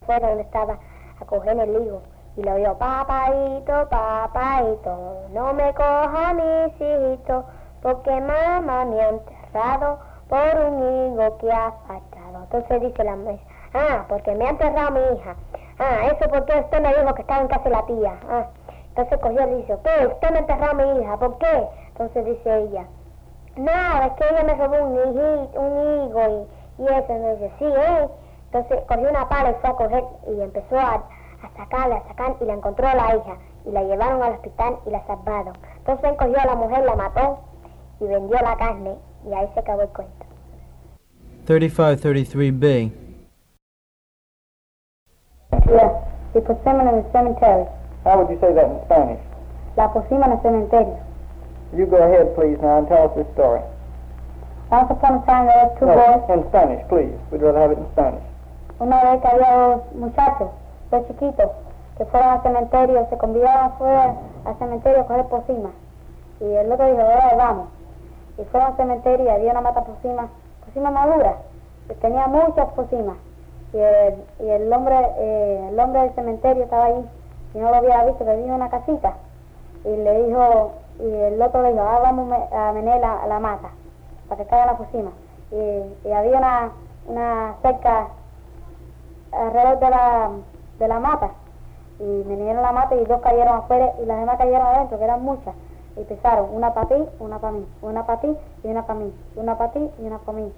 fue donde estaba a coger el higo y le oyó: papaito, papaito, no me coja mis hijitos, porque mamá me ha enterrado por un higo que ha faltado. Entonces dice la mujer: porque me ha enterrado mi hija. Eso porque usted me dijo que estaba en casa de la tía. Entonces cogió y le dice: ¿qué? Usted me ha enterrado a mi hija, ¿por qué? Entonces dice ella: no, es que ella me robó un higo y eso. Entonces dice: sí, Entonces cogió una pala y fue a coger y empezó a sacar y la encontró a la hija y la llevaron al hospital y la salvaron. Entonces él cogió a la mujer, la mató y vendió la carne y ahí se acabó el cuento. 3533B. Yeah, we put semen in the cemetery. How would you say that in Spanish? La pusimos en el cementerio. You go ahead, please, now, and tell us this story. Once upon a time there were two boys. In Spanish, please. We'd rather have it in Spanish. Una vez que había dos muchachos, dos chiquitos, que fueron al cementerio, se convidaron fuera al cementerio a coger pocima. Y el otro dijo: vamos. Y fueron al cementerio y había una mata pocima madura, que tenía muchas pocimas. Y el hombre del cementerio estaba ahí y no lo había visto, que vino a una casita. Y le dijo, y el otro le dijo: vamos a mener la mata para que caiga la pocima. Y había una cerca alrededor de la mata, y menieron la mata y dos cayeron afuera y las demás cayeron adentro, que eran muchas, y empezaron: una para ti, una para mí, una para ti y una para mí, una para ti y una para mí.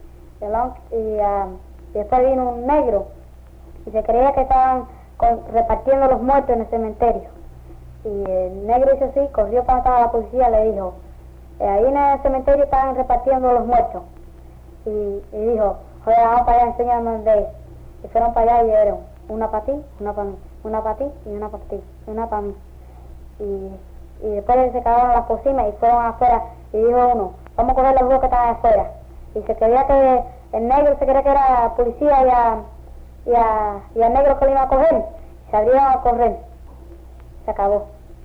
Y después vino un negro y se creía que estaban repartiendo los muertos en el cementerio, y el negro hizo así, corrió para atrás a la policía, le dijo: ahí en el cementerio estaban repartiendo los muertos. Y dijo: joder, vamos para allá, enséñame dónde es. Y fueron para allá y dieron: una para ti, una para mí, una para ti y una para ti, una para mí. Y después se acabaron las pocimas y fueron afuera, y dijo uno: vamos a coger los dos que estaban afuera. Y se creía que el negro se creía que era policía y al negro que le iba a coger. Se abrieron a correr. Se acabó.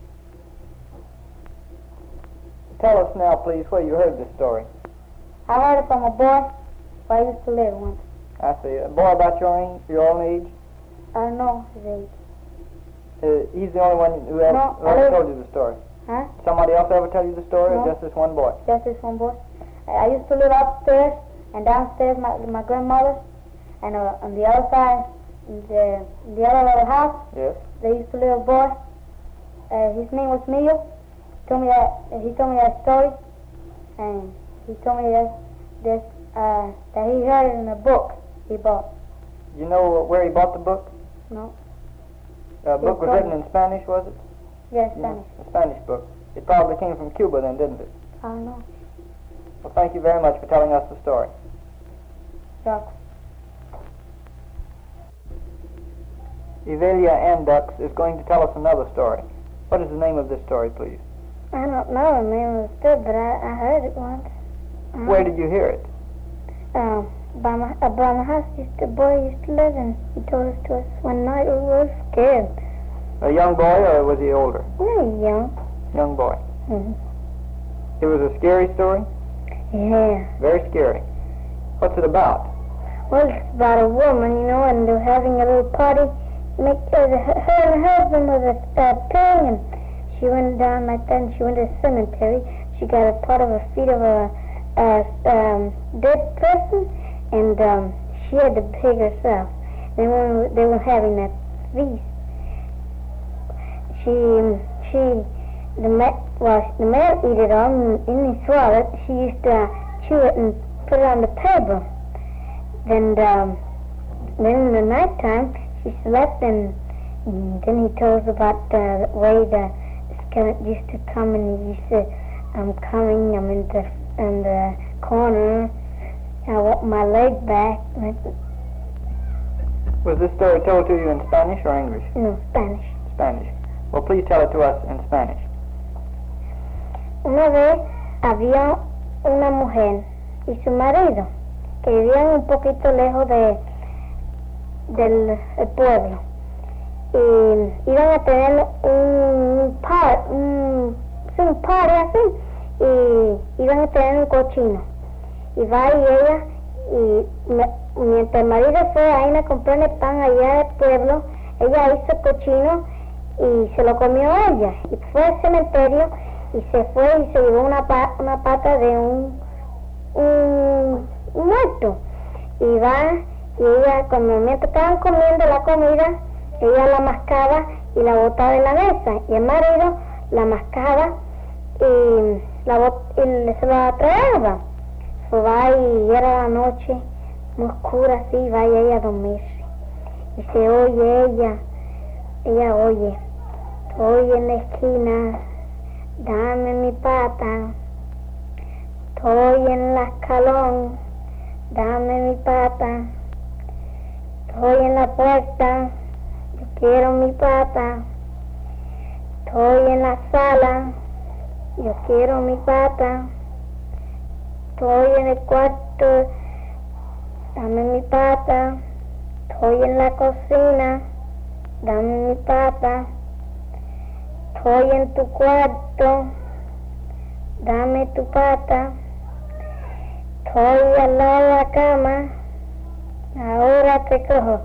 Tell us now, please, where you heard this story. I heard it from a boy where I used to live once. I see. A boy about your own age? I don't know his age. He's the only one who ever told you the story. Huh? Somebody else ever tell you the story, No. or just this one boy? Just this one boy. I used to live upstairs, and downstairs my grandmother, and on the other side, the other little house, Yes. there used to live a boy. His name was Mio. He told me that story, and he told me that he heard it in a book he bought. You know where he bought the book? No. The book was written in Spanish, was it? Yes, Spanish. A Spanish book. It probably came from Cuba then, didn't it? I don't know. Well, thank you very much for telling us the story. Chuck. Evelia Andux is going to tell us another story. What is the name of this story, please? I don't know the name of the story, but I heard it once. Where did you hear it? By my house, the boy used to live in. He told it to us one night. We were scared. A young boy, or was he older? Very young. Young boy. Mm-hmm. It was a scary story? Yeah. Very scary. What's it about? Well, it's about a woman, and they're having a little party. Her and her husband was a pig, and she went down like that, and she went to the cemetery. She got a part of a feet of a dead person, and she had the pig herself. Then when they were having that feast, the man eat it all, and he swallowed it. She used to chew it and put it on the table. Then in the night time, she slept, and then he told us about the way the skeleton used to come, and he used to, I'm coming, I'm in the corner, I walk my leg back. Was this story told to you in Spanish or English? No, Spanish. Spanish. Well, please tell it to us in Spanish. Una vez había una mujer y su marido que vivían un poquito lejos del pueblo, y iban a tener un party así, y iban a tener un cochino, y va y ella mientras el marido fue a ir a comprar el pan allá del pueblo, ella hizo cochino y se lo comió ella. Y fue al cementerio y se fue y se llevó una pata de un muerto. Y ella, cuando mientras estaban comiendo la comida, ella la mascaba y la botaba en la mesa. Y el marido la mascaba y se la traía. So va y era la noche muy oscura así, va y ella a dormirse. Y se oye ella oye, estoy en la esquina, dame mi pata. Estoy en el escalón, dame mi pata. Estoy en la puerta, yo quiero mi pata. Estoy en la sala, yo quiero mi pata. Estoy en el cuarto, dame mi pata. Estoy en la cocina, dame mi pata. Estoy en tu cuarto, dame tu pata. Estoy al lado de la cama, ahora te cojo.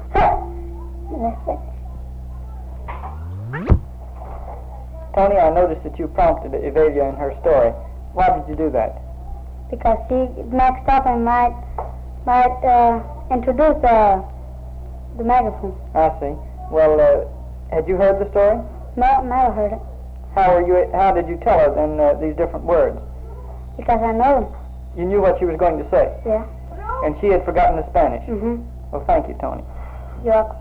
Tony, I noticed that you prompted Evelia in her story. Why did you do that? Because she mixed up and might introduce the megaphone. I see. Well, had you heard the story? No, never heard it. How did you tell her then these different words? Because I know them. You knew what she was going to say? Yeah. And she had forgotten the Spanish? Mm-hmm. Well, thank you, Tony. You're welcome.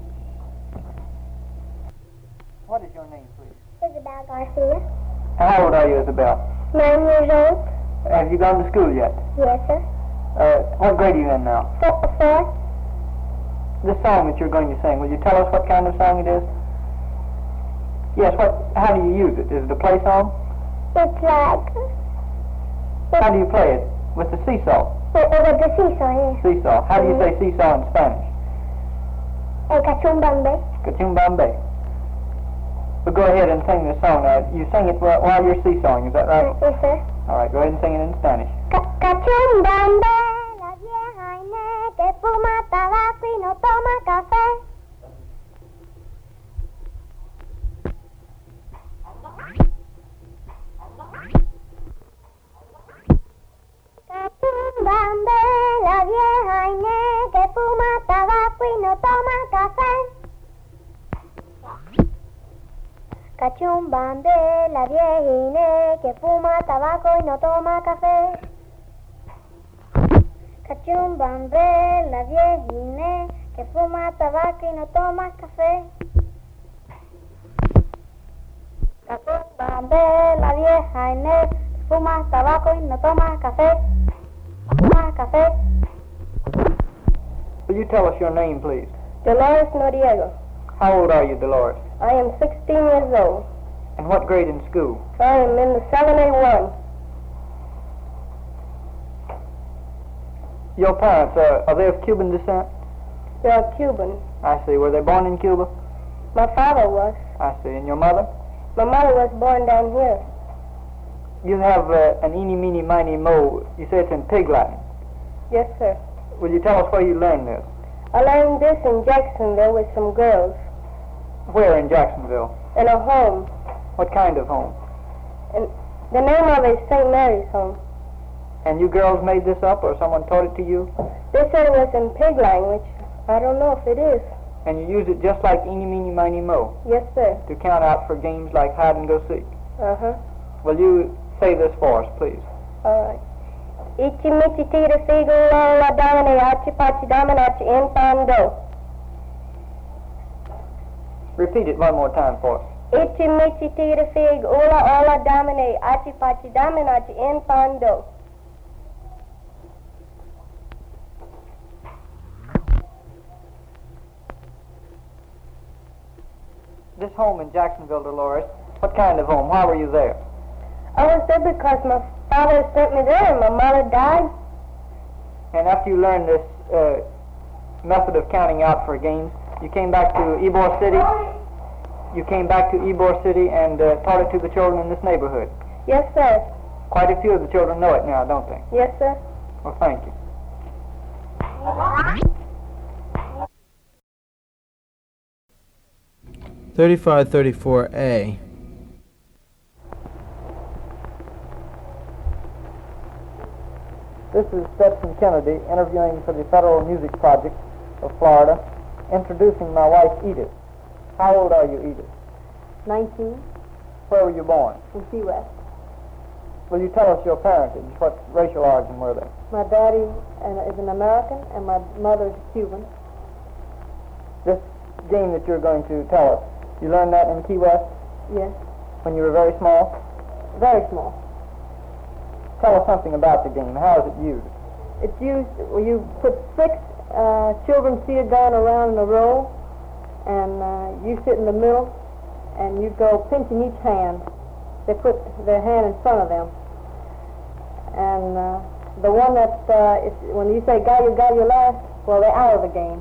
What is your name, please? Isabel Garcia. How old are you, Isabel? 9 years old. Have you gone to school yet? Yes, sir. What grade are you in now? 4. This song that you're going to sing, will you tell us what kind of song it is? Yes, how do you use it? Is it a play song? It's like... How do you play it? With the seesaw? With the seesaw, yes. Seesaw. How do you say seesaw in Spanish? Cachumbambe. Cachumbambe. Well, go ahead and sing this song. You sing it while you're seesawing, is that right? Yes, sir. All right, go ahead and sing it in Spanish. Cachumbambe, la vieja Inés que fuma tabaco y no toma café. Cachumbambe, la vieja Inés que fuma tabaco y no toma café. Cachumbambe, la vieja Inés que fuma tabaco y no toma café. Cachumbambe, la vieja Inés que fuma tabaco y no toma café. Cachumbambe, la vieja Inés que fuma tabaco y no toma café. Toma café. Will you tell us your name, please? Dolores Noriega. How old are you, Dolores? I am 16 years old. And what grade in school? I am in the 7A1. Your parents, are they of Cuban descent? They are Cuban. I see. Were they born in Cuba? My father was. I see. And your mother? My mother was born down here. You have an eeny, meeny, miny, mo. You say it's in Pig Latin. Yes, sir. Will you tell us where you learned this? I learned this in Jacksonville with some girls. Where in Jacksonville? In a home. What kind of home? And the name of it is St. Mary's Home. And you girls made this up, or someone taught it to you? They said it was in pig language. I don't know if it is. And you use it just like eeny, meeny, miny, mo? Yes, sir. To count out for games like hide and go seek? Uh-huh. Will you say this for us, please? All right. Ichi michi tira figu la domine achi pachi dominachi in pando. Repeat it one more time for us. Ichi michi tira fig ola domine achi pachi dominachi in pando. This home in Jacksonville, Dolores, what kind of home? Why were you there? I was there because my father sent me there and my mother died. And after you learned this method of counting out for games, you came back to Ybor City? You came back to Ybor City and taught it to the children in this neighborhood? Yes, sir. Quite a few of the children know it now, don't they? Yes, sir. Well, thank you. 3534A. This is Stetson Kennedy interviewing for the Federal Music Project of Florida, introducing my wife Edith. How old are you, Edith? 19 Where were you born? in Key West. Will you tell us your parentage? What racial origin were they? My daddy is an American and my mother is Cuban. This game that you're going to tell us, you learned that in Key West Yes, when you were very small? very small. Tell us something about the game. How is it used? It's used where you put 6 children seated down around in a row, and you sit in the middle, and you go pinching each hand. They put their hand in front of them, and the one that when you say gallo last, well, they're out of the game.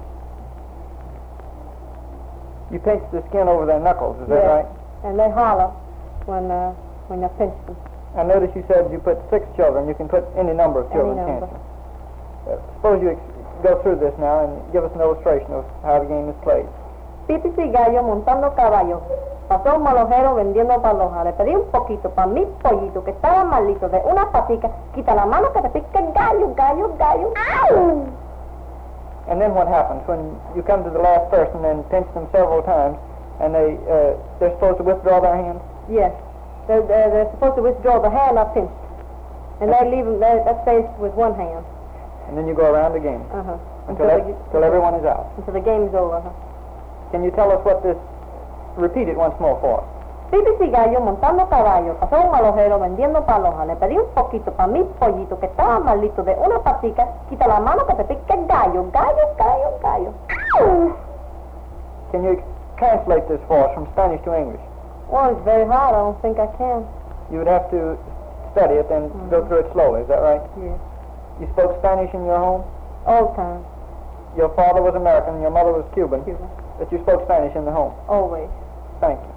You pinch the skin over their knuckles, is that Yes. right? And they holler when you pinch them. I noticed you said you put 6 children. You can put any number of Any children, number. can't you? Suppose you go through this now and give us an illustration of how the game is played. Pipis y gallo montando caballo. Pasó un malojero vendiendo paloja. Le pedí un poquito para mi pollito que estaba malito de una patica. Quita la mano que te pica gallo, gallo, gallo. ¡Au! And then what happens when you come to the last person and pinch them several times, and they're supposed to withdraw their hands? Yes. They're supposed to withdraw the hand I pinched. And they leave them, that stays with one hand. And then you go around the game Uh-huh. until everyone is out. Until the game's over. Can you tell us what this? Repeat it once more for us. Pipis y gallo montando caballo. Pasó un malojero vendiendo paloja. Le pedí un poquito para mi pollito que estaba malito de una patica. Quita la mano que te pica gallo, gallo, gallo, gallo. ¡Au! Can you translate this for us from Spanish to English? Well, it's very hard. I don't think I can. You would have to study it and go through it slowly. Is that right? Yes. You spoke Spanish in your home? All the time. Your father was American, your mother was Cuban, Cuban. but you spoke Spanish in the home. Always. Thank you.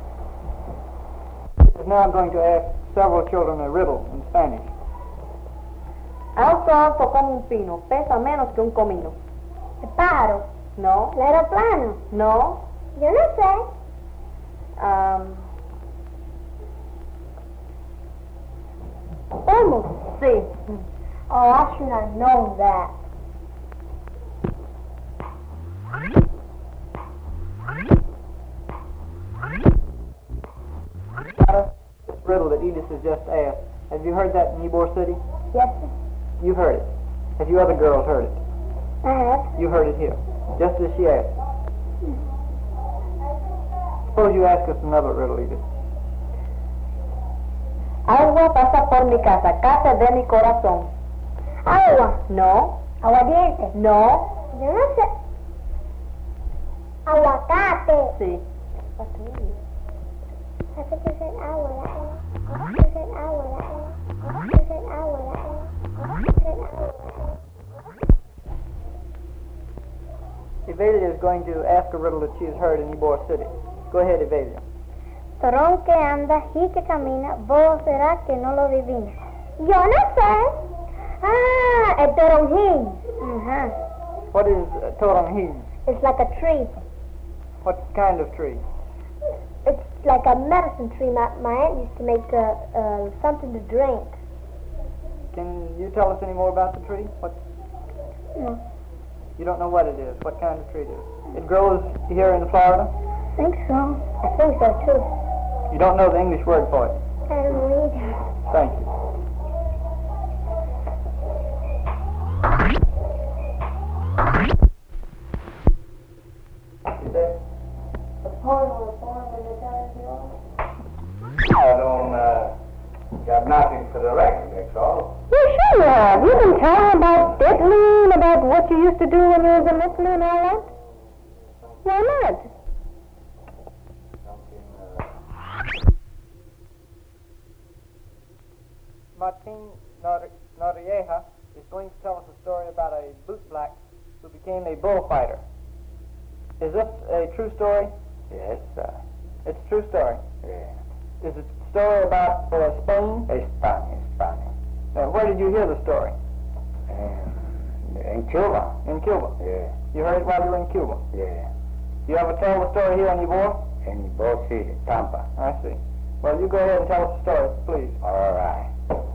This is now going to ask several children a riddle in Spanish. Alto, alto como un pino. Pesa menos que un comino. El pájaro. No. El aeroplano. No. Yo no sé. Almost. Sí. Oh, I should have known that. This riddle that Edith has just asked, have you heard that in Ybor City? Yes, sir. You've heard it. Have you other girls heard it? I have. You heard it here, just as she asked. Suppose you ask us another riddle, Edith. Agua pasa por mi casa, casa de mi corazón. Agua. No. Aguardiente. No. Yo no sé. Aguacate. Sí. I think you said agua that one. You said agua that one. You said agua that one. You said agua that one. Evelia is going to ask a riddle that she has heard in Ybor City. Go ahead, Evelia. Torón que anda y que camina, vos será que no lo adivina. Yo no sé. Ah, el toronjín. What is toronjín? It's like a tree. What kind of tree? It's like a medicine tree. My aunt used to make something to drink. Can you tell us any more about the tree? No. You don't know what it is, what kind of tree it is. It grows here in Florida? I think so. I think so too. You don't know the English word for it? I don't know either. Thank you. I don't got nothing for the record, that's all. You sure you have. You've been telling about Italy and about what you used to do when you was in Italy and all that. Why not? Martin Noriega is going to tell us a story about a bootblack who became a bullfighter. Is this a true story? Yes, sir. It's a true story. Yeah. Is it a story about Spain? Spanish. Now, where did you hear the story? In Cuba. In Cuba. Yeah. You heard it while you were in Cuba. Yeah. You ever tell the story here in Ybor? In Ybor City, Tampa. I see. Well, you go ahead and tell us the story, please. All right.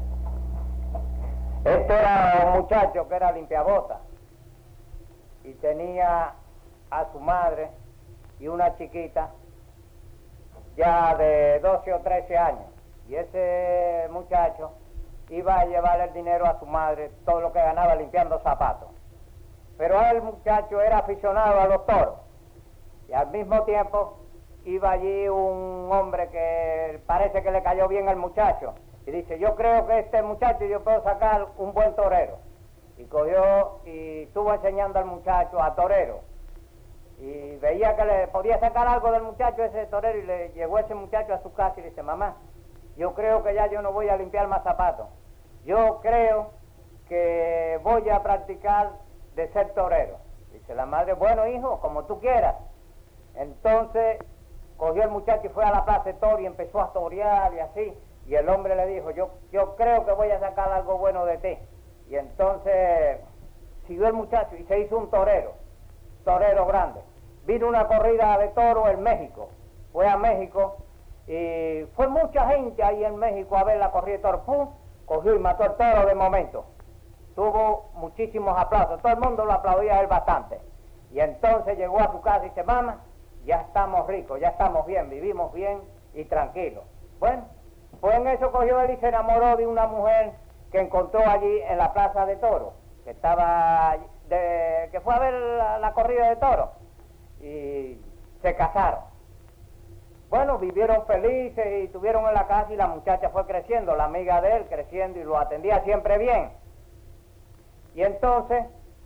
Este era un muchacho que era limpiabota y tenía a su madre y una chiquita ya de 12 o 13 años. Y ese muchacho iba a llevarle el dinero a su madre, todo lo que ganaba limpiando zapatos. Pero el muchacho era aficionado a los toros. Y al mismo tiempo iba allí un hombre que parece que le cayó bien al muchacho. Y dice, yo creo que este muchacho yo puedo sacar un buen torero. Y cogió y estuvo enseñando al muchacho a torero. Y veía que le podía sacar algo del muchacho ese torero y le llegó ese muchacho a su casa y le dice, mamá, yo creo que ya yo no voy a limpiar más zapatos. Yo creo que voy a practicar de ser torero. Dice la madre, bueno hijo, como tú quieras. Entonces cogió el muchacho y fue a la plaza de toro y empezó a torear y así. Y el hombre le dijo, yo creo que voy a sacar algo bueno de ti. Y entonces siguió el muchacho y se hizo un torero grande. Vino una corrida de toro en México. Fue a México y fue mucha gente ahí en México a ver la corrida de toro. ¡Pum! Cogió y mató el toro de momento. Tuvo muchísimos aplausos. Todo el mundo lo aplaudía a él bastante. Y entonces llegó a su casa y dice, mamá, ya estamos ricos, ya estamos bien, vivimos bien y tranquilos. Bueno, pues en eso cogió él y se enamoró de una mujer que encontró allí en la plaza de toros, que fue a ver la corrida de toros, y se casaron. Bueno, vivieron felices y estuvieron en la casa y la muchacha fue creciendo, la amiga de él creciendo y lo atendía siempre bien. Y entonces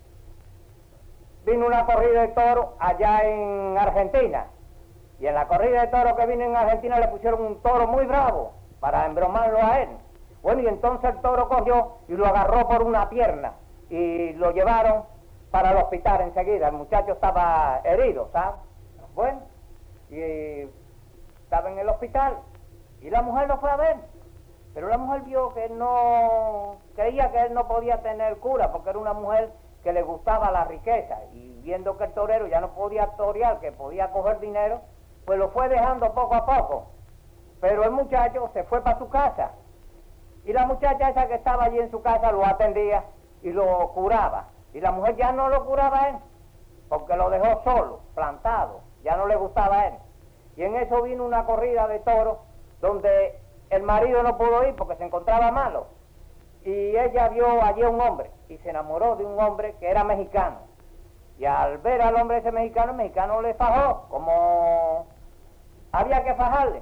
vino una corrida de toros allá en Argentina. Y en la corrida de toros que vino en Argentina le pusieron un toro muy bravo para embromarlo a él. Bueno, y entonces el toro cogió y lo agarró por una pierna y lo llevaron para el hospital enseguida. El muchacho estaba herido, ¿sabes? Bueno, y estaba en el hospital y la mujer lo fue a ver. Pero la mujer vio que creía que él no podía tener cura porque era una mujer que le gustaba la riqueza. Y viendo que el torero ya no podía torear, que podía coger dinero, pues lo fue dejando poco a poco. Pero el muchacho se fue para su casa. Y la muchacha esa que estaba allí en su casa lo atendía y lo curaba. Y la mujer ya no lo curaba a él, porque lo dejó solo, plantado, ya no le gustaba a él. Y en eso vino una corrida de toros donde el marido no pudo ir porque se encontraba malo. Y ella vio allí a un hombre y se enamoró de un hombre que era mexicano. Y al ver al hombre ese mexicano, el mexicano le fajó, como había que fajarle.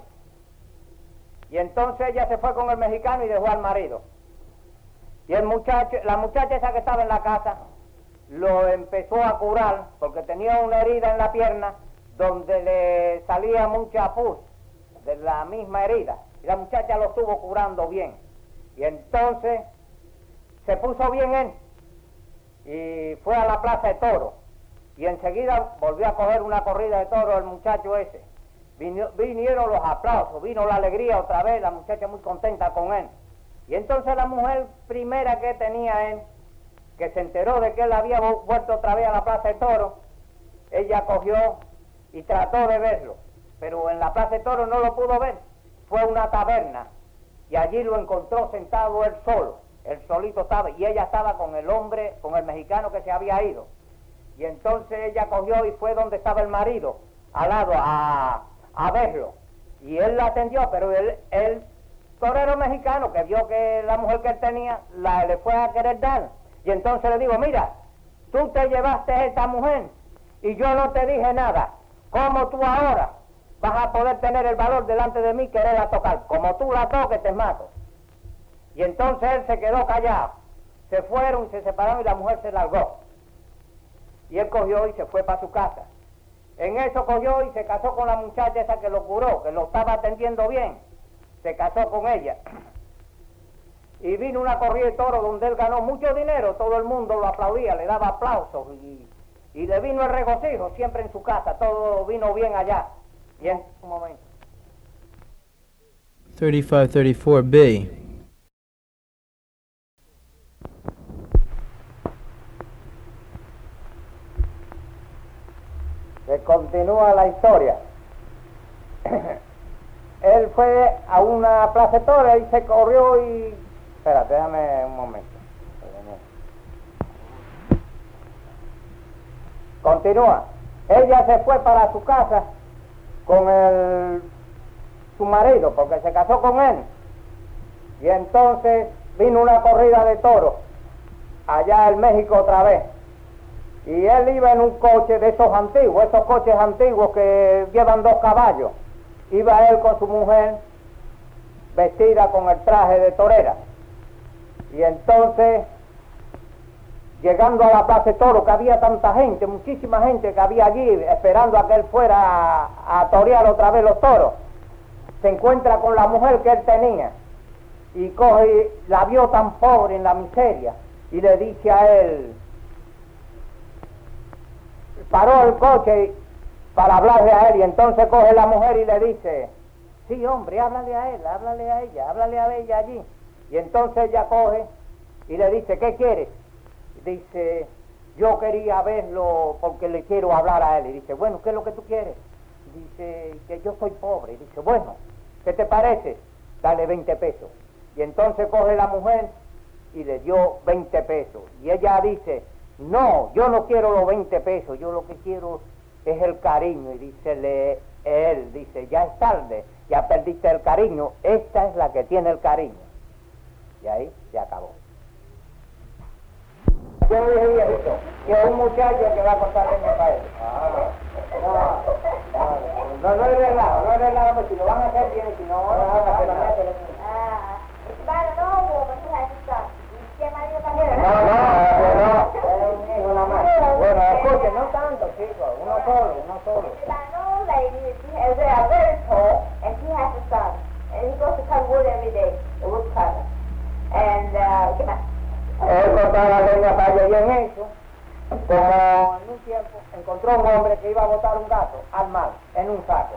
Y entonces ella se fue con el mexicano y dejó al marido. Y la muchacha esa que estaba en la casa, lo empezó a curar, porque tenía una herida en la pierna, donde le salía mucha pus de la misma herida. Y la muchacha lo estuvo curando bien. Y entonces se puso bien él, y fue a la plaza de toros. Y enseguida volvió a coger una corrida de toros el muchacho ese. Vinieron los aplausos, vino la alegría otra vez, la muchacha muy contenta con él. Y entonces la mujer primera que tenía él, que se enteró de que él había vuelto otra vez a la plaza de toros, ella cogió y trató de verlo, pero en la plaza de toros no lo pudo ver. Fue a una taberna y allí lo encontró sentado él solo, él solito estaba, y ella estaba con el hombre, con el mexicano que se había ido. Y entonces ella cogió y fue donde estaba el marido, al lado, a verlo. Y él la atendió, pero el torero mexicano que vio que la mujer que él tenía le fue a querer dar. Y entonces le digo, mira, tú te llevaste a esta mujer y yo no te dije nada. ¿Cómo tú ahora vas a poder tener el valor delante de mí quererla tocar? Como tú la toques, te mato. Y entonces él se quedó callado. Se fueron y se separaron y la mujer se largó. Y él cogió y se fue para su casa. En eso cogió y se casó con la muchacha esa que lo curó, que lo estaba atendiendo bien. Se casó con ella. Y vino una corrida de toros donde él ganó mucho dinero, todo el mundo lo aplaudía, le daba aplausos y le vino el regocijo siempre en su casa, todo vino bien allá. Y en un momento. 3534B. continúa la historia. Él fue a una placetoria y se corrió y... Espérate, déjame un momento. Continúa. Ella se fue para su casa con su marido, porque se casó con él. Y entonces vino una corrida de toros, allá en México otra vez. Y él iba en un coche de esos antiguos, esos coches antiguos que llevan 2 caballos. Iba él con su mujer, vestida con el traje de torera. Y entonces, llegando a la plaza de toros, que había tanta gente, muchísima gente que había allí, esperando a que él fuera a torear otra vez los toros, se encuentra con la mujer que él tenía. Y coge, la vio tan pobre en la miseria, y le dice a él, paró el coche para hablarle a él, y entonces coge la mujer y le dice, sí hombre, háblale a él, háblale a ella, háblale a ella allí. Y entonces ella coge y le dice, ¿qué quieres? Y dice, yo quería verlo porque le quiero hablar a él. Y dice, bueno, ¿qué es lo que tú quieres? Dice, que yo soy pobre. Y dice, bueno, ¿qué te parece? Dale 20 pesos. Y entonces coge la mujer y le dio 20 pesos. Y ella dice, no, yo no quiero los 20 pesos, yo lo que quiero es el cariño. Y dice él, dice, ya es tarde, ya perdiste el cariño, esta es la que tiene el cariño. Y ahí se acabó. Yo dije viejito, que es un muchacho que va a cortar leña para él. No es relajo, no es relajo, porque si lo van a hacer bien, si no, no van a hacer nada. Bueno, escuche, no tanto, chicos, uno solo. An old lady, is very tall, and she has a son, and he goes to cut wood every day, a woodcutter. And, ¿qué más? Él cortaba la leña para ella y en eso, como en un tiempo, encontró un hombre que iba a botar un gato al mar, en un saco.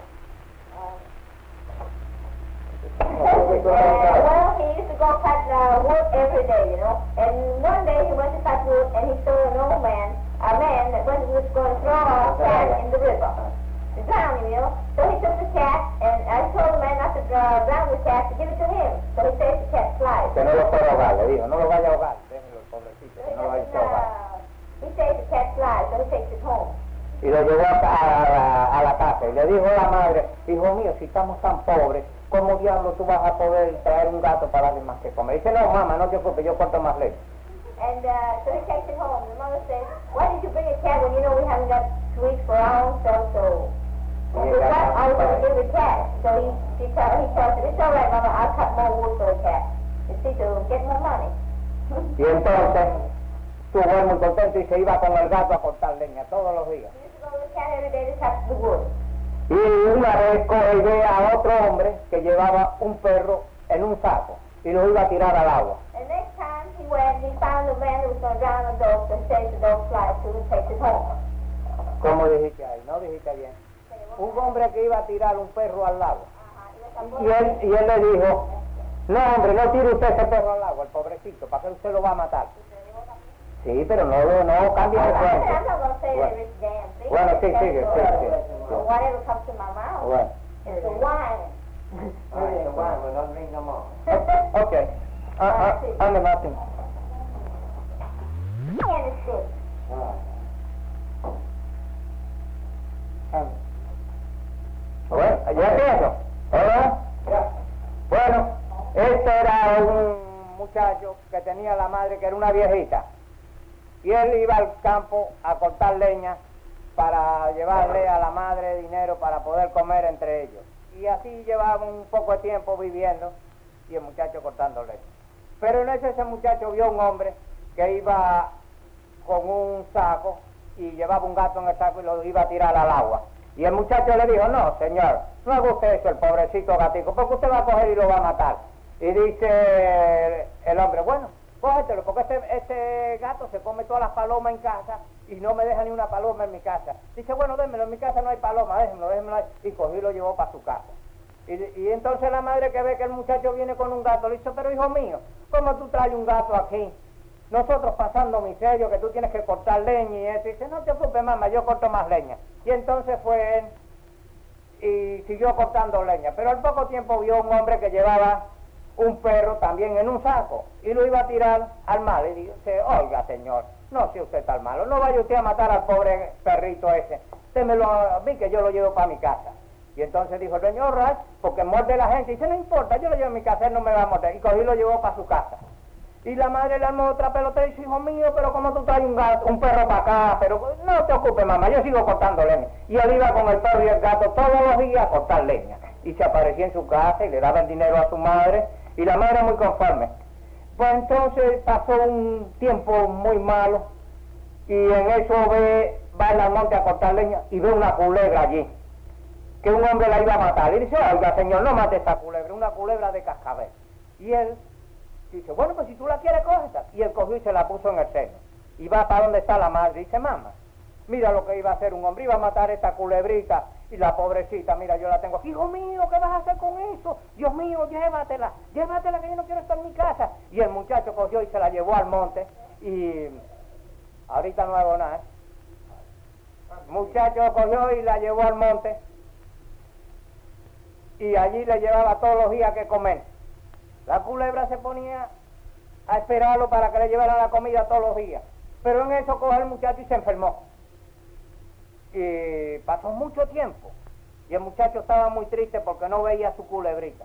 Well, he used to go cut wood every day, you know. And one day he went to cut wood, and he saw an old man, a man that was going to throw a cat in the river, to drown him, you know. So he took the cat, and I told the man not to drown the cat, to give it to him. So he saved the cat's life. Que no lo puede ahogar, le dijo, no lo vaya a ahogar, déjelo, pobrecito, que no lo vaya a ahogar. He saved the cat's life, so he takes it home. Y lo llevó a la casa y le dijo a la madre, hijo mío, si estamos tan pobres, ¿cómo diablos tú vas a poder traer un gato para darle más que comer? Dice, no, mamá, no te preocupes, yo cuento más leche. And so he takes it home. The mother says, why did you bring a cat when you know we haven't got sweets for our own self? So we got out to give the cat. So he tells her, it's all right, Mama, I'll cut more wood for the cat. You see, to get more money. Y entonces estuvo muy contento y se iba con el gato a cortar leña todos los días. He used to go with the cat every day to cut the wood. Y una vez coge a otro hombre que llevaba un perro en un saco y lo iba a tirar al agua. And next time he went, he found a man who was going to drown a dog, so he saves the dog's life, so he takes it home. ¿Cómo dijiste ahí? No dijiste bien. Un hombre que iba a tirar un perro al lago. Y él le dijo, no hombre, no tire usted ese perro al agua, el pobrecito, ¿para qué usted lo va a matar? Sí, pero no cambia el cuento. I'm not going to say that it's damn thing. Bueno, sí, sigue. Whatever comes to my mouth. Bueno. It's the wine. The wine will not drink no more. Okay. Ande, Martin. And it's good. Bueno, ya empiezo. ¿Verdad? Bueno, este era un muchacho que tenía la madre que era una viejita. Y él iba al campo a cortar leña para llevarle a la madre dinero para poder comer entre ellos. Y así llevaban un poco de tiempo viviendo y el muchacho cortando leña. Pero en ese muchacho vio un hombre que iba con un saco y llevaba un gato en el saco y lo iba a tirar al agua. Y el muchacho le dijo, no, señor, no haga usted eso, el pobrecito gatico, porque usted va a coger y lo va a matar. Y dice el hombre, bueno, cógetelo, porque este gato se come todas las palomas en casa y no me deja ni una paloma en mi casa. Dice, bueno, démelo, en mi casa no hay paloma, déjemelo ahí. Y cogió y lo llevó para su casa. Y entonces la madre que ve que el muchacho viene con un gato, le dice, pero hijo mío, ¿cómo tú traes un gato aquí? nosotros pasando miserio, que tú tienes que cortar leña y eso. Y dice, no te preocupes, mamá, yo corto más leña. Y entonces fue él y siguió cortando leña. Pero al poco tiempo vio un hombre que llevaba un perro también en un saco y lo iba a tirar al mar. Y dice, oiga, señor, no sea usted tan malo, no vaya usted a matar al pobre perrito ese, démelo a mí que yo lo llevo para mi casa. Y entonces dijo el señor, right, porque muerde la gente. Y dice, no importa, yo lo llevo a mi casa, él no me va a morder. Y cogió y lo llevó para su casa. Y la madre le armó otra pelota y dice, hijo mío, pero como tú traes un perro para acá, pero no te ocupes, mamá, yo sigo cortando leña. Y él iba con el perro y el gato todos los días a cortar leña. Y se aparecía en su casa y le daba el dinero a su madre, y la madre muy conforme. Pues entonces pasó un tiempo muy malo, y en eso va al monte a cortar leña, y ve una culebra allí, que un hombre la iba a matar. Y dice, oiga, señor, no mate esta culebra, una culebra de cascabel. Y él dice, bueno, pues si tú la quieres, cógela. Y él cogió y se la puso en el seno. Y va para donde está la madre y dice, mamá, mira lo que iba a hacer un hombre, iba a matar esta culebrita. Y la pobrecita, mira, yo la tengo aquí. Hijo mío, ¿qué vas a hacer con eso? Dios mío, llévatela que yo no quiero estar en mi casa. Y el muchacho cogió y se la llevó al monte. Y ahorita no hago nada, El muchacho cogió y la llevó al monte. Y allí le llevaba todos los días que comer. La culebra se ponía a esperarlo para que le llevara la comida todos los días. Pero en eso coge el muchacho y se enfermó. Y pasó mucho tiempo. Y el muchacho estaba muy triste porque no veía a su culebrita.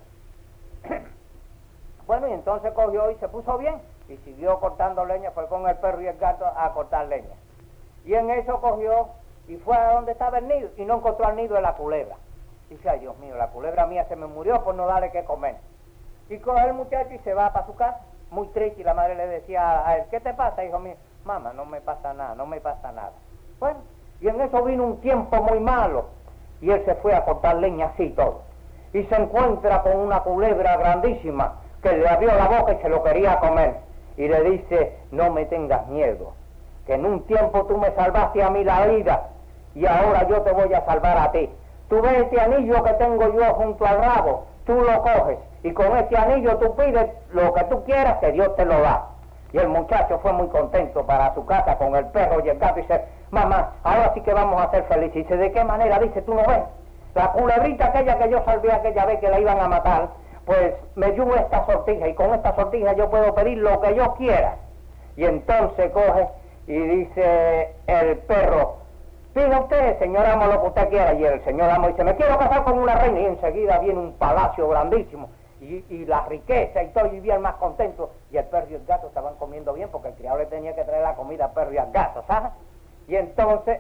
Bueno, y entonces cogió y se puso bien. Y siguió cortando leña, fue con el perro y el gato a cortar leña. Y en eso cogió y fue a donde estaba el nido. Y no encontró el nido de la culebra. Dice, ay Dios mío, la culebra mía se me murió por no darle que comer. Y coge el muchacho y se va para su casa, muy triste, y la madre le decía a él, ¿qué te pasa, hijo mío? Mamá, no me pasa nada, no me pasa nada. Bueno, y en eso vino un tiempo muy malo, y él se fue a cortar leña así y todo. Y se encuentra con una culebra grandísima, que le abrió la boca y se lo quería comer. Y le dice, no me tengas miedo, que en un tiempo tú me salvaste a mí la vida, y ahora yo te voy a salvar a ti. Tú ves este anillo que tengo yo junto al rabo, tú lo coges, y con este anillo tú pides lo que tú quieras, que Dios te lo da. Y el muchacho fue muy contento para su casa con el perro y el gato, y dice, mamá, ahora sí que vamos a ser felices. Y dice, ¿de qué manera? Dice, tú no ves, la culebrita aquella que yo salvé aquella vez que la iban a matar, pues me dio esta sortija, y con esta sortija yo puedo pedir lo que yo quiera. Y entonces coge y dice el perro, pida usted, señor amo, lo que usted quiera. Y el señor amo dice, me quiero casar con una reina. Y enseguida viene un palacio grandísimo, y la riqueza y todo, y bien más contento. Y el perro y el gato estaban comiendo bien, porque el criado le tenía que traer la comida al perro y al gato, ¿sabes? Y entonces,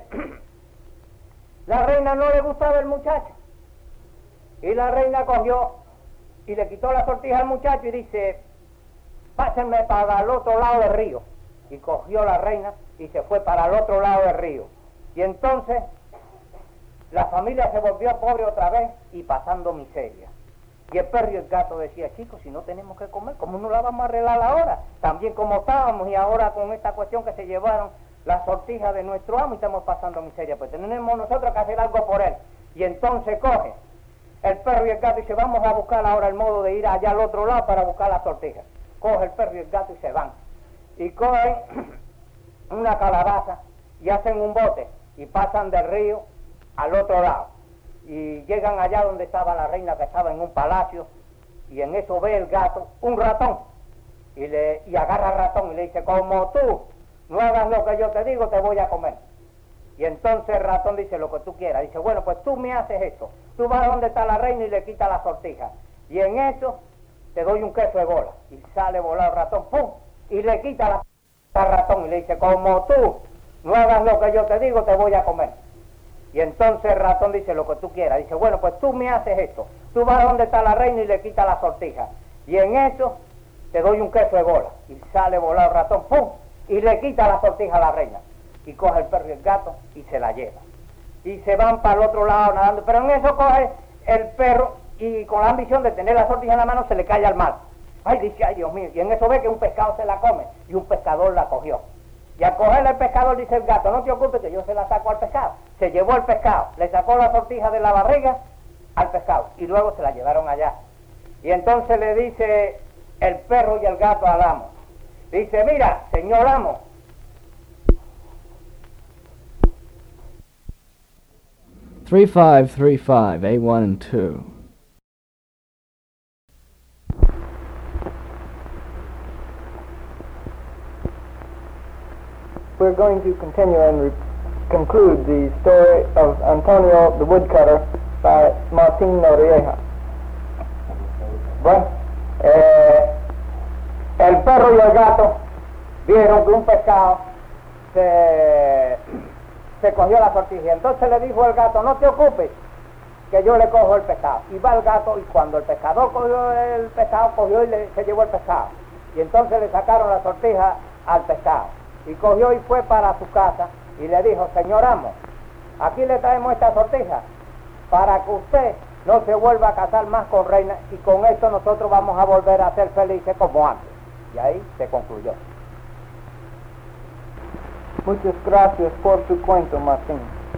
la reina no le gustaba el muchacho. Y la reina cogió y le quitó la sortija al muchacho y dice, pásenme para el otro lado del río. Y cogió la reina y se fue para el otro lado del río. Y entonces la familia se volvió pobre otra vez y pasando miseria. Y el perro y el gato decía, chicos, si no tenemos que comer, ¿cómo no la vamos a arreglar ahora? También como estábamos, y ahora con esta cuestión que se llevaron las sortijas de nuestro amo y estamos pasando miseria, pues tenemos nosotros que hacer algo por él. Y entonces coge el perro y el gato y dice, vamos a buscar ahora el modo de ir allá al otro lado para buscar las sortijas. Coge el perro y el gato y se van. Y cogen una calabaza y hacen un bote y pasan del río al otro lado. Y llegan allá donde estaba la reina, que estaba en un palacio, y en eso ve el gato un ratón, y agarra al ratón y le dice, como tú no hagas lo que yo te digo, te voy a comer. Y entonces el ratón dice, lo que tú quieras. Dice, bueno, pues tú me haces esto, tú vas donde está la reina y le quitas la sortija, y en eso te doy un queso de bola. Y sale volado el ratón, ¡pum!, y le quita la al ratón y le dice, como tú no hagas lo que yo te digo, te voy a comer. Y entonces el ratón dice, lo que tú quieras. Dice, bueno, pues tú me haces esto, tú vas donde está la reina y le quitas la sortija, y en eso te doy un queso de bola. Y sale volado el ratón, ¡pum!, y le quita la sortija a la reina. Y coge el perro y el gato y se la lleva. Y se van para el otro lado nadando, pero en eso coge el perro y con la ambición de tener la sortija en la mano se le cae al mar. Ay, dice, ay Dios mío, y en eso ve que un pescado se la come, y un pescador la cogió. Y al cogerle el pescador dice el gato, no te ocupes que yo se la saco al pescado. Se llevó el pescado, le sacó la sortija de la barriga al pescado, y luego se la llevaron allá. Y entonces le dice el perro y el gato al amo, Dice, mira, señor amo. Three five, A1 and 2. We're going to continue and conclude the story of Antonio the Woodcutter by Martín Noriega. Bueno, el perro y el gato vieron que un pescado se cogió la sortija. Entonces le dijo el gato, no te ocupes, que yo le cojo el pescado. Y va el gato, y cuando el pescador cogió el pescado, cogió y se llevó el pescado. Y entonces le sacaron la sortija al pescado. Y cogió y fue para su casa y le dijo, señor amo, aquí le traemos esta sortija para que usted no se vuelva a casar más con reina, y con esto nosotros vamos a volver a ser felices como antes. Y ahí se concluyó. Muchas gracias por tu cuento, Martín.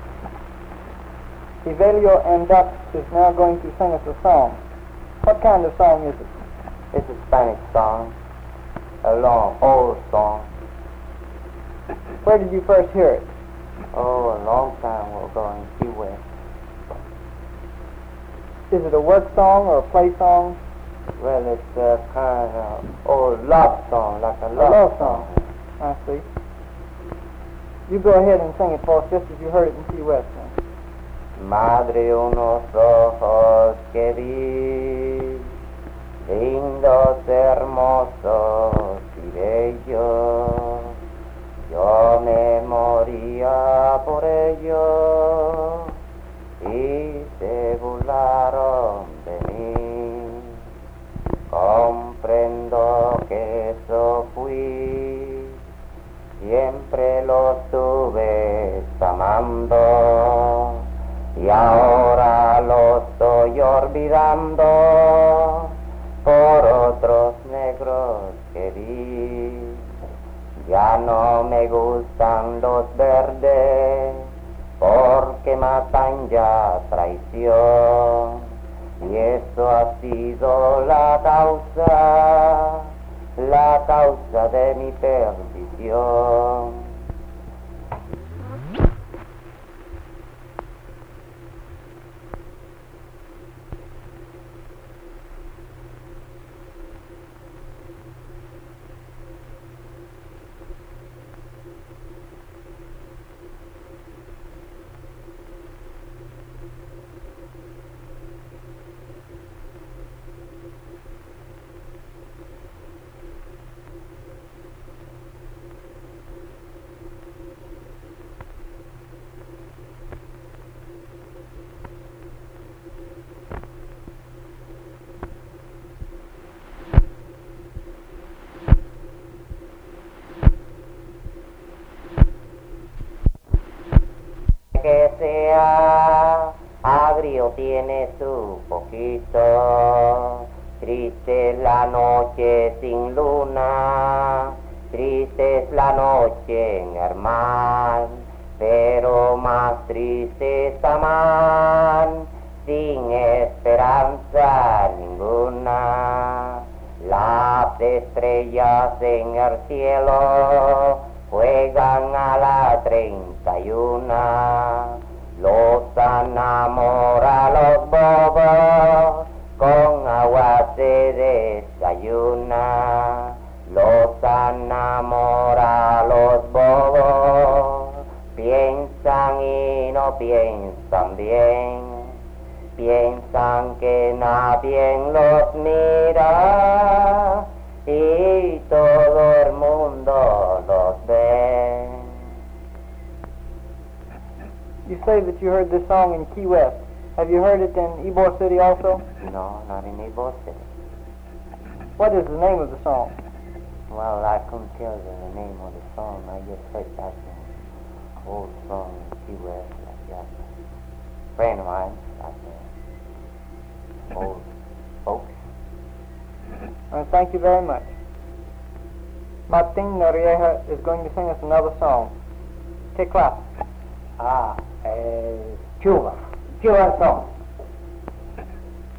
Evelio Andat is now going to sing us a song. What kind of song is it? It's a Spanish song, a long, old song. Where did you first hear it? Oh, a long time ago in Key West. Is it a work song or a play song? Well, it's a kind of old love song, like a love song. I see. You go ahead and sing it for us just as you heard it in Key West. Then. Madre, unos ojos que vi, lindos, hermosos y bellos, yo me moría por ellos y se burlaron de mí. Comprendo que eso fui, siempre los estuve amando y ahora los estoy olvidando por otros negros que vi. Ya no me gustan los verdes porque matan ya traición, y eso ha sido la causa de mi perdición. Que sea agrio tiene su poquito, triste es la noche sin luna, triste es la noche en el mar, pero más triste es amar sin esperanza ninguna. Las estrellas en el cielo juegan a la 31, los enamora los bobos, con agua se desayuna. Los enamora los bobos, piensan y no piensan bien, piensan que nadie los mira y todo el mundo los ve. You say that you heard this song in Key West. Have you heard it in Ybor City also? No, not in Ybor City. What is the name of the song? Well, I couldn't tell you the name of the song. I just heard that old song in Key West, like that. A friend of mine, like old folks. Thank you very much. Martín Noriega is going to sing us another song. Take class. Cuban song.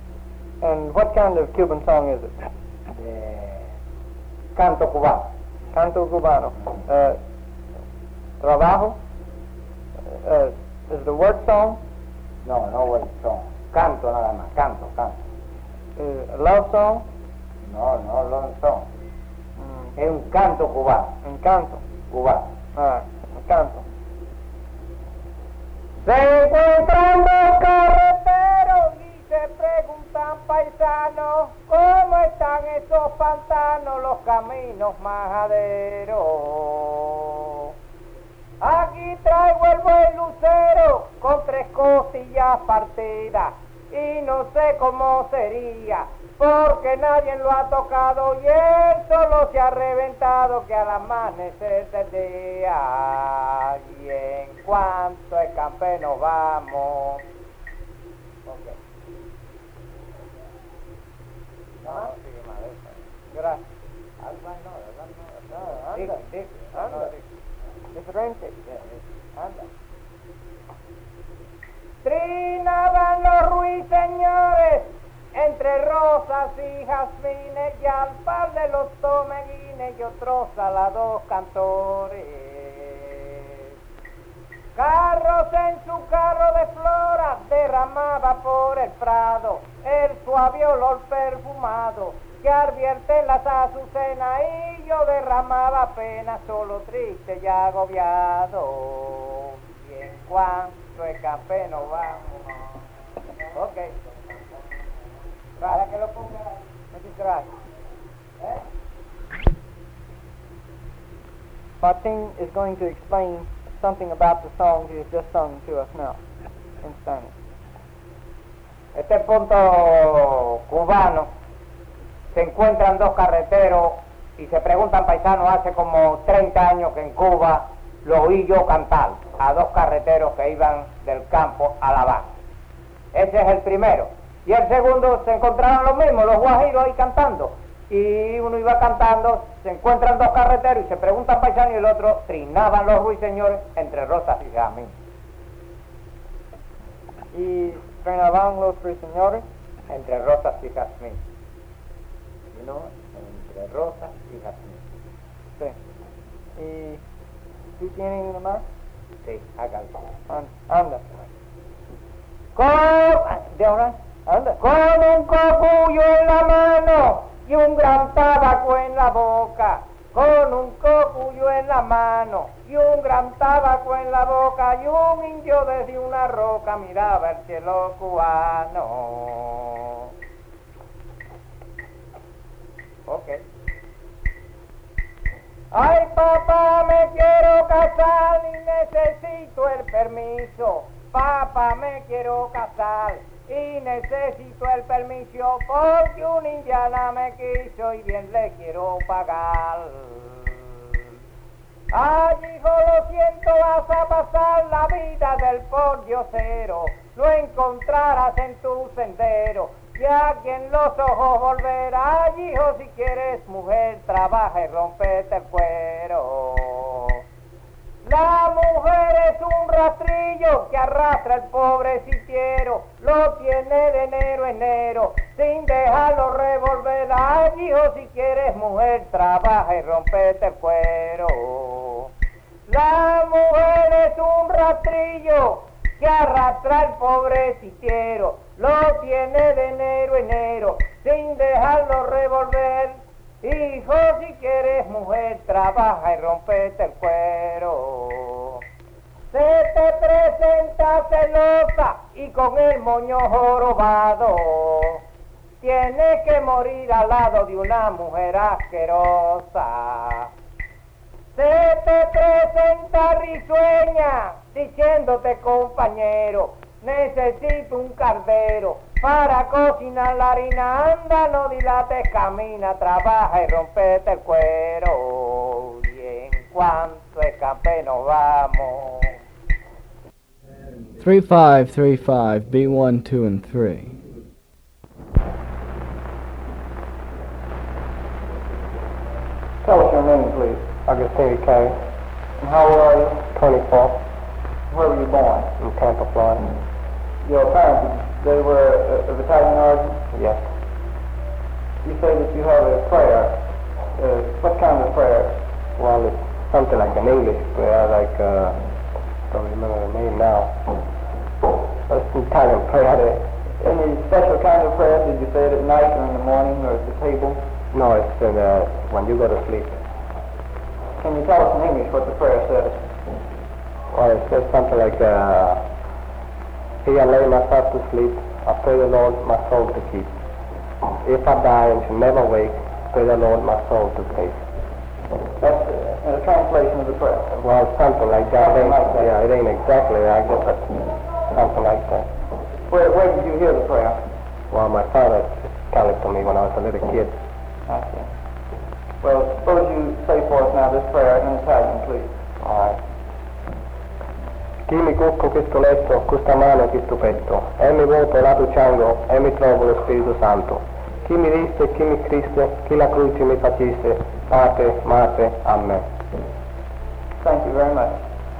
And what kind of Cuban song is it? Canto cubano. Canto cubano. Trabajo. Is it a word song? No, no word song. Canto nada más, canto. A love song? No, love song. Es un canto cubano. Un canto. Cubano. Un canto. Se encuentran dos carreteros y se preguntan paisanos cómo están esos pantanos, los caminos majaderos. Aquí traigo el buen lucero con 3 costillas partidas y no sé cómo sería porque nadie lo ha tocado y él solo se ha reventado que al amanecer del día. Y en cuanto escampé nos vamos. Okay. No, sigue más eso. Gracias. Anda. Diferente. Anda. Trinaban los ruiseñores entre rosas y jazmines y al par de los tomeguines y otros alados cantores. Carros en su carro de flora derramaba por el prado el suave olor perfumado que advierte en las azucenas y yo derramaba apenas solo triste y agobiado. Y en cuanto escapé nos vamos. Ok. Para que lo ponga. Muchas gracias. Martin is going to explain something about the songs he has just sung to us now in Spanish. Este punto cubano se encuentran dos carreteros y se preguntan paisanos, hace como 30 años que en Cuba lo oí yo cantar a dos carreteros que iban del campo a la base. Ese es el primero. Y el segundo se encontraron los mismos, los guajiros ahí cantando. Y uno iba cantando, se encuentran dos carreteros y se preguntan paisanos y el otro trinaban los ruiseñores entre rosas y jazmín. Y treinaban los ruiseñores entre rosas y jazmín. ¿No? Entre rosas y jazmín. Sí. ¿Y tú tienes una más? Sí, hágalo. Anda. ¿De ahora? Anda. Con un cogullo en la mano y un gran tabaco en la boca. Con un cogullo en la mano y un gran tabaco en la boca y un indio desde una roca miraba el cielo cubano. Ok. Ay, papá, me quiero casar y necesito el permiso. Papá, me quiero casar y necesito el permiso porque una indiana me quiso y bien le quiero pagar. Ay, hijo, lo siento, vas a pasar la vida del pordiosero, lo encontrarás en tu sendero y aquí en los ojos volverás. Ay, hijo, si quieres mujer, trabaja y rompete el cuero. La mujer es un rastrillo que arrastra el pobre sitiero, lo tiene de enero a enero, sin dejarlo revolver. Ay, hijo, si quieres mujer, trabaja y rompete el cuero. La mujer es un rastrillo que arrastra el pobre sitiero, lo tiene de enero a enero, sin dejarlo revolver. Hijo, si quieres mujer, trabaja y rompete el cuero. Se te presenta celosa y con el moño jorobado, tienes que morir al lado de una mujer asquerosa. Se te presenta risueña, diciéndote compañero, necesito un cardero para cocinar la harina. Anda, no dilates, camina, trabaja y rompete el cuero. Y en cuanto escape nos vamos. 3535, B1, 2, and 3. Tell us your name, please. Augustine K. And how old are you? 24. Where were you born? In Tampa, Florida. Your parents, they were of Italian origin? Yes. You say that you have a prayer. What kind of prayer? something like an English prayer, like, don't remember the name now. That's an Italian prayer. Any special kind of prayer? Did you say it at night or in the morning or at the table? No, it's when you go to sleep. Can you tell us in English what the prayer says? Well, it says something like, here I lay myself to sleep, I pray the Lord my soul to keep. If I die and should never wake, pray the Lord my soul to take. That's a translation of the prayer. Well, something like that. Something like that. Yeah, it ain't exactly like that, but something like that. Where did you hear the prayer? Well, my father told it to me when I was a little kid. I see. Well, suppose you say for us now this prayer in Italian, please. All right. Chi mi cucco questo letto, questa mano questo petto, e mi vuoto la tu ciango, e mi trovo lo Spirito Santo. Chi mi disse, chi mi Cristo, chi la croce mi facesse, Pace, Mate, Amen. Thank you very much.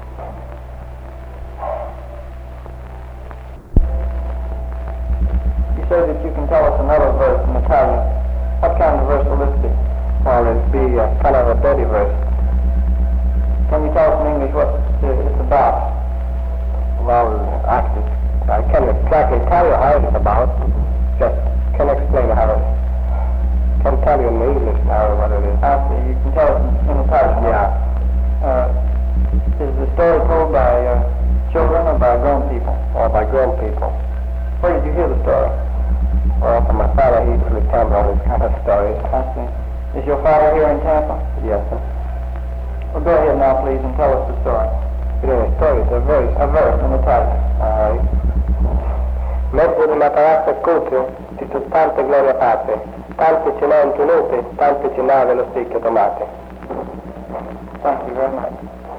You say that you can tell us another verse in Italian. What kind of verse will this be? Well, it'd be kind of a dirty verse. Can you tell us in English what it's about? Well, actually, I can't exactly tell you how it's about. Just can't explain how it. Can't tell you in English now what it is. I see. You can tell us in Italian. Yeah. Is the story told by children or by grown people? Or by grown people. Where did you hear the story? Well, from my father, he usually tells me all this kind of stories. I see. Is your father here in Tampa? Yes, sir. Well, go ahead now, please, and tell us the story. It ain't a story, it's a verse in Italian. All right. Mezzo di una palazza cuccio, ci sono tante glorie fatte, tante ce n'è intonute, tante ce n'ha dello sticchio tomate. Thank you very much.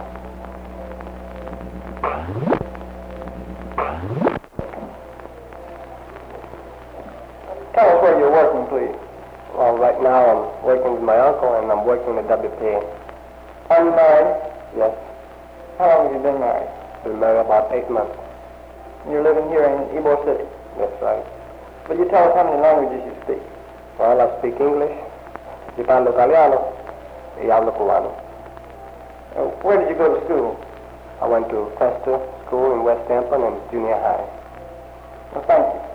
Tell us where you're working, please. Well, right now I'm working with my uncle and I'm working at WPA. Are you married? Yes. How long have you been married? Been married about 8 months. You're living here in Ybor City? That's right. Will you tell us how many languages you speak? Well, I speak English, io parlo italiano, e hablo cubano. Where did you go to school? I went to Fester School in West Tampa and junior high. Well, thank you.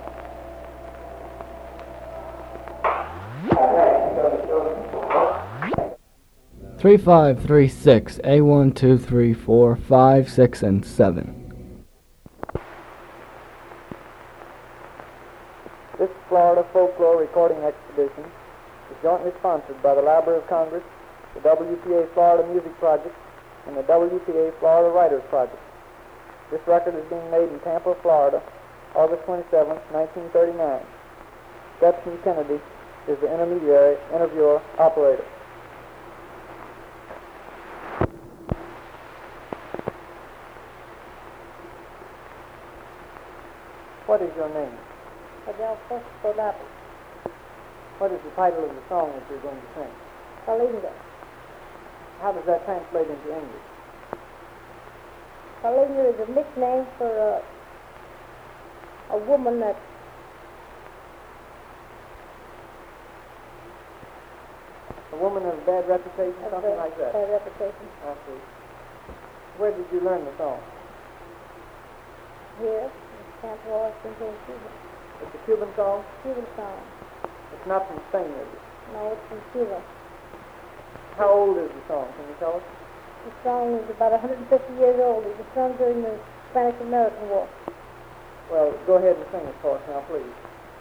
3536 A1 2 3 4 5 6 and 7. This Florida Folklore Recording Expedition is jointly sponsored by the Library of Congress, the WPA Florida Music Project, and the WPA Florida Writers Project. This record is being made in Tampa, Florida, August 27, 1939. Stetson Kennedy is the interviewer, operator. What is your name? Adelphos Lapis. What is the title of the song that you're going to sing? Kalinga. How does that translate into English? Kalinga is a nickname for a woman that A woman of bad reputation, something like that? Bad reputation. I see. Where did you learn the song? Here, in Tampa, Washington, Cuba. It's a Cuban song? Cuban song. It's not from Spain, is it? No, it's from Cuba. How old is the song? Can you tell us? The song is about 150 years old. It was sung during the Spanish-American War. Well, go ahead and sing it for us now, please.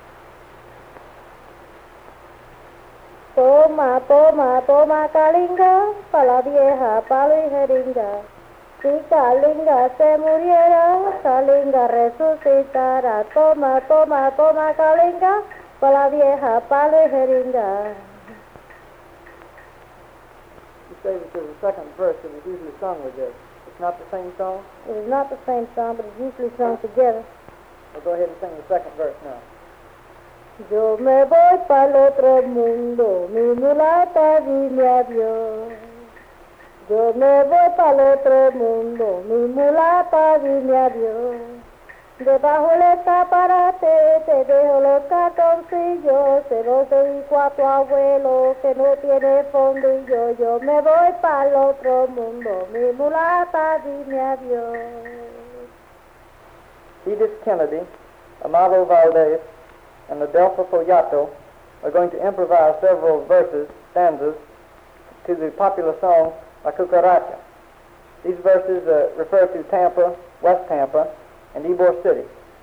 Toma, toma, toma, Kalinga, pa la vieja, palo y jeringa. Si Kalinga se muriera, Kalinga resucitará. Toma, toma, toma, Kalinga, pa la vieja, palo y jeringa. You say that there's a second verse that is usually sung with this. It's not the same song? It is not the same song, but it's usually sung together. Well, go ahead and sing the second verse now. Yo me voy pa'l otro mundo, mi mulata vi me adiós. Yo me voy pa'l otro mundo, mi mulata vi me adiós. Debajo del escaparate te dejo los cartoncillos, se los dedico a tu abuelo que no tiene fondo y yo me voy para el otro mundo, mi mulata, dime adiós. Edith Kennedy, Amado Valdez, and Adelpha Follato are going to improvise several stanzas, to the popular song La Cucaracha. These verses refer to Tampa, West Tampa, and Ybor City.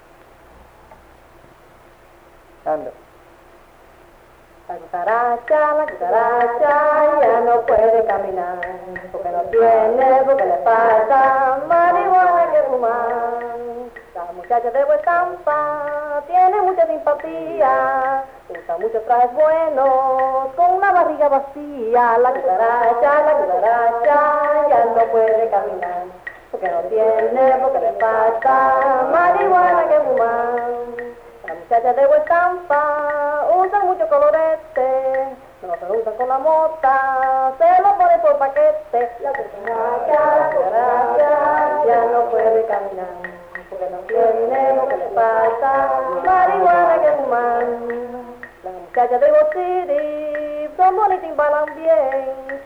And La cucaracha ya no puede caminar, porque no tiene, porque le falta marihuana que fumar. La muchacha de Huestampa tiene mucha simpatía, usa muchos trajes buenos, con una barriga vacía. La cucaracha ya no puede caminar, porque no tiene, porque le falta marihuana que fumar. La muchacha de Huestampa usa mucho colorete, no se lo usan con la mota, se lo pone por paquete. La cucaracha ya no puede caminar, porque no tiene, porque le falta marihuana que fumar. Las muchachas de Ybor City son bonitas y bailan bien,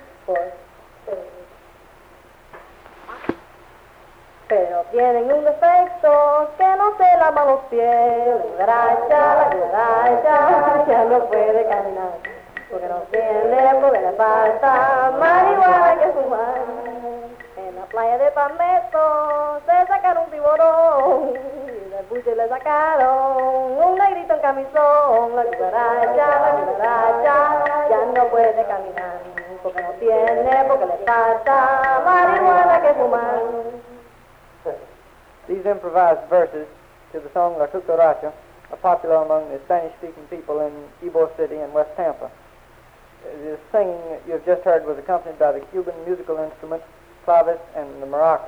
pero tienen un defecto, que no se lavan los pies. La cucaracha ya no puede caminar, porque no tiene, porque le falta marihuana que fumar. En la playa de Palmetto se sacaron un tiburón, y del buche le sacaron un negrito en camisón. La cucaracha ya no puede caminar, porque no tiene, porque le falta marihuana que fumar. these improvised verses to the song La Cucaracha are popular among the Spanish-speaking people in Ybor City and West Tampa. The singing you have just heard was accompanied by the Cuban musical instruments, claves, and the maraca.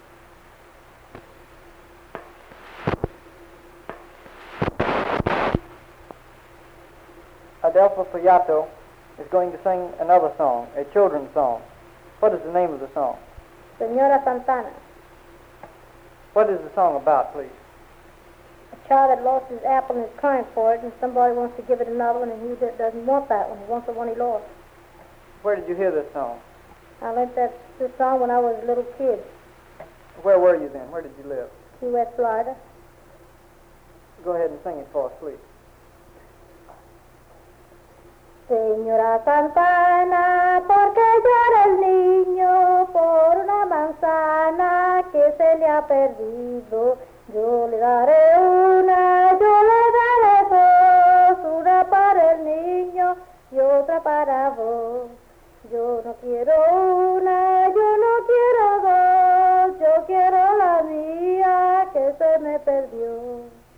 Adelpha Follato is going to sing another song, a children's song. What is the name of the song? Señora Santana, What is the song about, please? a child that lost his apple and is crying for it, and somebody wants to give it another one, and he doesn't want that one. He wants the one he lost. Where did you hear this song? I learned this song when I was a little kid, Where were you then? Where did you live? Key West, Florida. Go ahead and sing it for us, please. Señora Santana, ¿por qué llora el niño por una manzana que se le ha perdido? Yo le daré una, yo le daré dos, una para el niño y otra para vos. Yo no quiero una, yo no quiero dos, yo quiero la mía que se me perdió.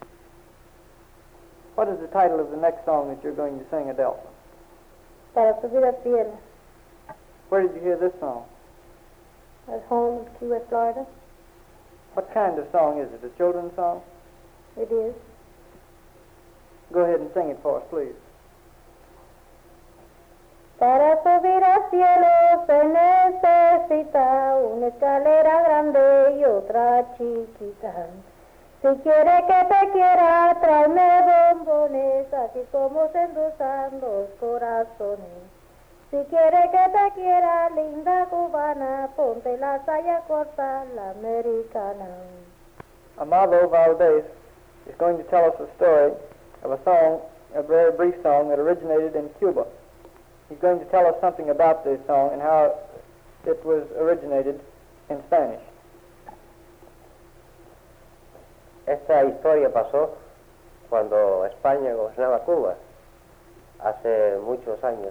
What is the title of the next song that you're going to sing, Adelpha? Para subir al cielo. Where did you hear this song? At home in Key West, Florida. What kind of song is it? A children's song? It is. Go ahead and sing it for us, please. Para subir al cielo se necesita una escalera grande y otra chiquita. Si quiere que te quiera, tráeme bombones, así como se endulzan los corazones. Si quiere que te quiera, linda cubana, ponte la saya corta, la americana. Amado Valdez is going to tell us a story of a song, a very brief song that originated in Cuba. He's going to tell us something about this song and how it was originated in Spanish. Esta historia pasó cuando España gobernaba Cuba, hace muchos años.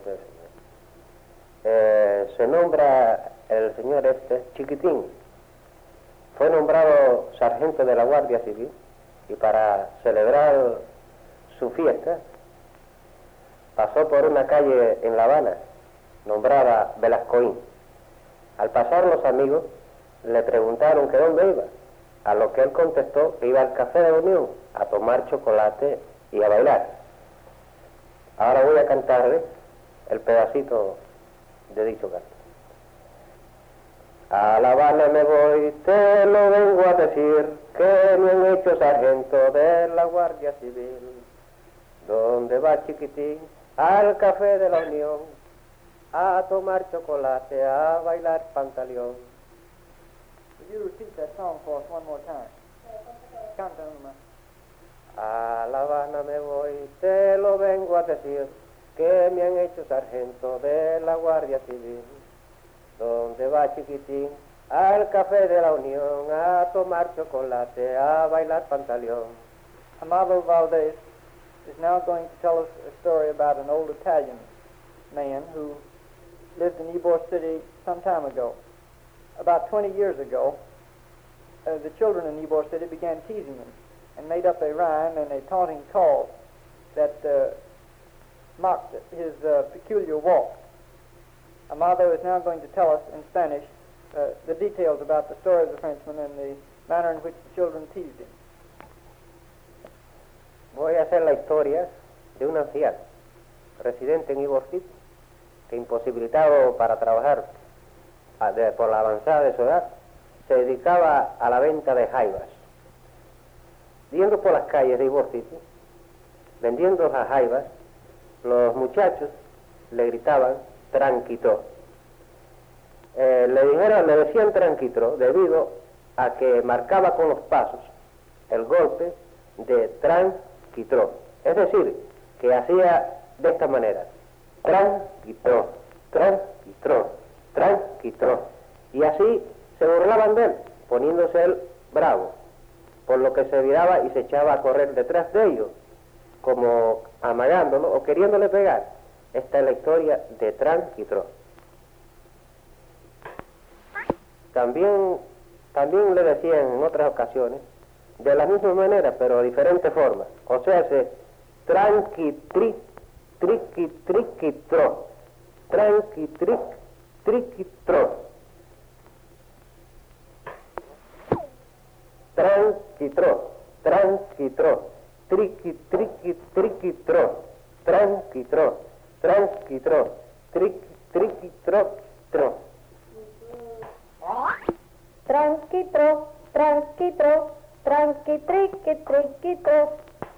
Se nombra el señor Chiquitín. Fue nombrado sargento de la Guardia Civil y para celebrar su fiesta pasó por una calle en La Habana, nombrada Velascoín. Al pasar los amigos le preguntaron que dónde iba, a lo que él contestó que iba al Café de la Unión a tomar chocolate y a bailar. Ahora voy a cantarles el pedacito de dicho canto. A La Habana me voy, te lo vengo a decir, que me han hecho sargento de la Guardia Civil. ¿Dónde va chiquitín? Al Café de la Unión, a tomar chocolate, a bailar pantaleón. Would you repeat that song for us one more time? Canta una. A La Habana me voy, te lo vengo a decir, que me han hecho sargento de la Guardia Civil. ¿Dónde va chiquitín? Al Café de la Unión, a tomar chocolate, a bailar pantaleón. Amado Valdez is now going to tell us a story about an old Italian man who lived in Ybor City some time ago. About 20 years ago, the children in Ybor City began teasing him and made up a rhyme and a taunting call that mocked his peculiar walk. Amado is now going to tell us in Spanish the details about the story of the Frenchman and the manner in which the children teased him. Voy a hacer la historia de un anciano residente en Ybor City que, imposibilitado para trabajar por la avanzada de su edad, se dedicaba a la venta de jaivas. Yendo por las calles de Ybor City, vendiendo las jaivas, los muchachos le gritaban tranquitro. Le decían tranquitro debido a que marcaba con los pasos el golpe de tranquitro. Es decir, que hacía de esta manera: tranquitro, tranquitro, tranquitro. Y así se burlaban de él, poniéndose él bravo, por lo que se viraba y se echaba a correr detrás de ellos, como amagándolo o queriéndole pegar. Esta es la historia de tranquitro. También le decían en otras ocasiones, de la misma manera, pero de diferente forma. O sea, tranquitri, triqui, triquitro, tranquitric, triquitro. Tranquitro, tranquitro, triqui, triqui, triquitro, tranquitro, tranquitro, triqui, triquitro, tro. Tranquitro, tranquitro, tranquitriqui, triquitro.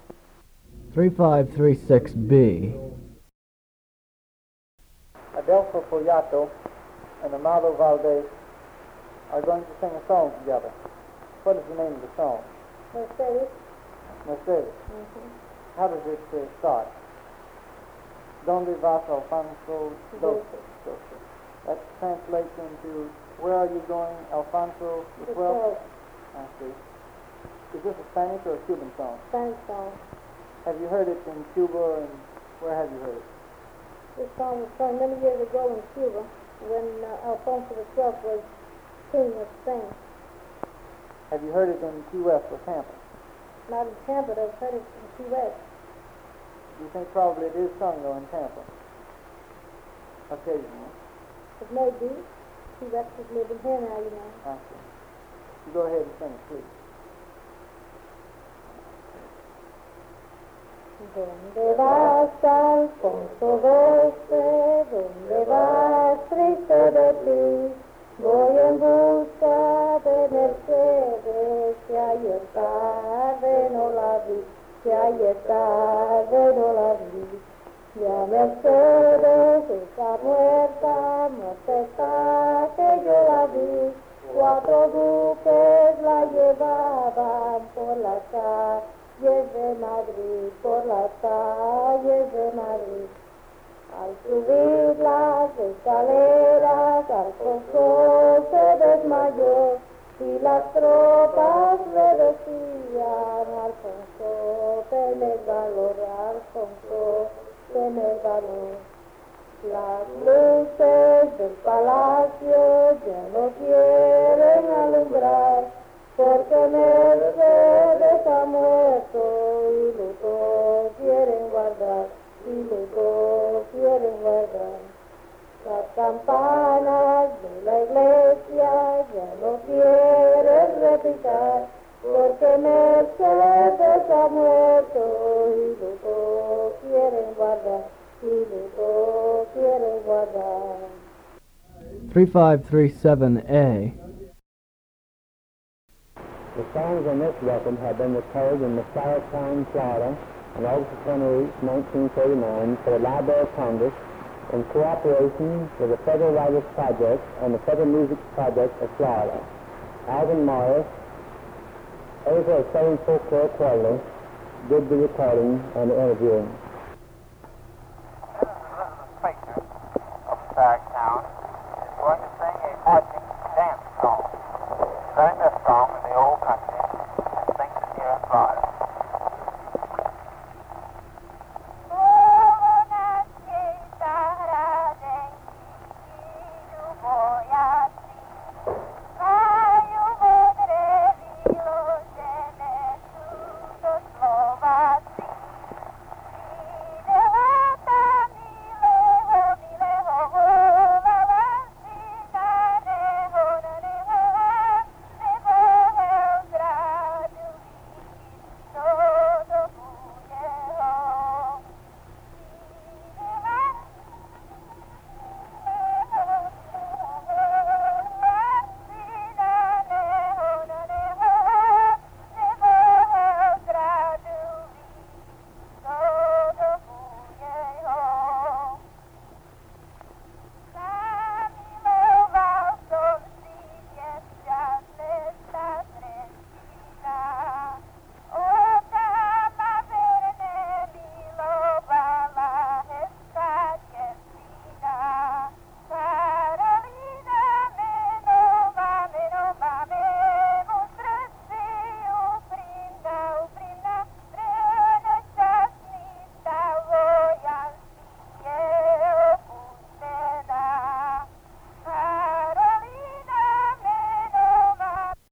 3536B. Adelfo Poyato and Amado Valdez are going to sing a song together. What is the name of the song? Mercedes. Mercedes. How does it start? Donde vas, Alfonso? Doce. That translates into, where are you going, Alfonso the 12th? I see. Is this a Spanish or a Cuban song? Spanish song. Have you heard it in Cuba, and where have you heard it? This song was sung many years ago in Cuba when Alfonso the 12th was king of Spain. Have you heard it in Key West or Tampa? Not in Tampa, but I've heard it in Key West. You think probably it is sung, though, in Tampa? Occasionally. It may be. Key West is living here now, you know. I see. You go ahead and sing it, please. ¿Dónde vas, Alfonso XII? ¿Dónde vas, triste de ti? Voy en busca de Mercedes, que ayer tarde no la vi, que ayer tarde no la vi. Ya Mercedes está muerta, muerta está que yo la vi. 4 duques la llevaban por las calles de Madrid, por las calles de Madrid. Al subir las escaleras, Alfonso se desmayó y las tropas le decían: Alfonso, ten el valor, Alfonso, ten el valor. Las luces del palacio ya no quieren alumbrar, porque Mercedes ha muerto y luto quieren guardar, y luto quieren guardar. Las campanas de la iglesia ya no quieren repicar, porque Mercedes ha muerto y luto quieren guardar, y luto quieren guardar. 3537A. The songs on this record have been recorded in Town, Florida, on August 28, 1939, for the Library of Congress in cooperation with the Federal Writers Project and the Federal Music Project of Florida. Alvin Morris, editor of Southern Folklore Quarterly, did the recording and the interviewing.